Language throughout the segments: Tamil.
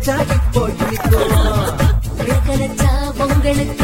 கிடைச்சா இப்போ கிடைச்சா உங்களுக்கு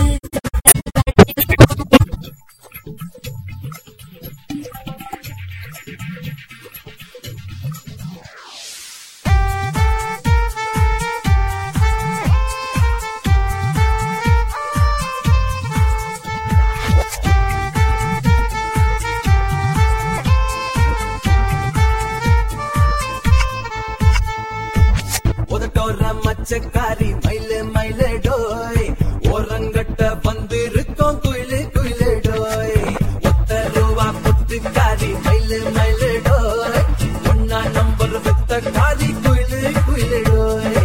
மச்சக்காரி மயிலே மயிலே டோய் ஓரங்கட்ட வந்திருக்கோம் குயிலே குயிலே டோய் 10 ரூபா புத்துக்காரி மயிலே மயிலே டோய் ஒன்னா நம்பர் வித்த காரி குயிலே குயிலே டோய்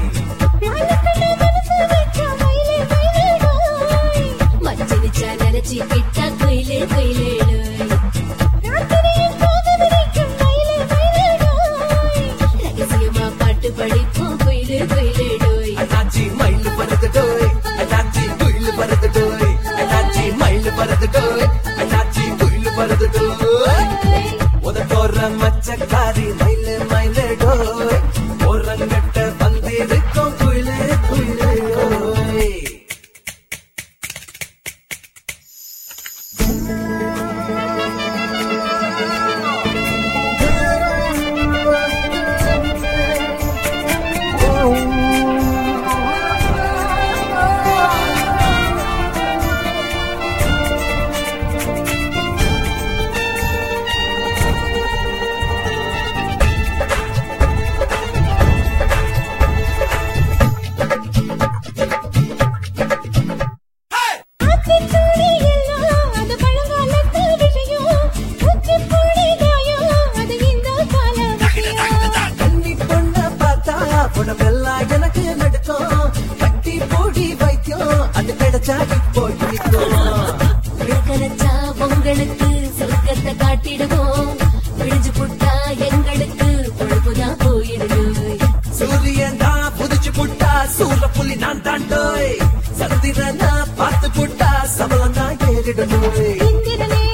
மச்சடிச்சா நினைச்சி கிட்டா குயிலே குயிலே ரகசியமா பாட்டு படிப்போம் குயிலே குயிலே அண்ணாச்சி மயில் பறந்து டோய் அண்ணாச்சி குயில் பறந்து டோய் அண்ணாச்சி மயில் பறந்து டோய் அண்ணாச்சி குயில் பறந்து டோய் உதட்டோர மச்சக்காரி மயிலே மயிலே டோய் ஓரங்கட்ட வந்திருக்கோம் குயிலே குயிலே டோய் எனக்கு நடுக்கும் கட்டி போடி வைக்கும் அது கிடைச்சா இப்போ கிடைச்சா உங்களுக்கு சொர்க்கத்தை காட்டிடுவோம் விழிஞ்சு புட்டா எங்களுக்கு பொழுதுதான் போயிடுவோம் சூரியன் தான் புதிச்சு புட்டா சூர புலி நான் தாண்டோய் சந்திரனா பார்த்து புட்டா சபலம் தான் ஏறிடணும்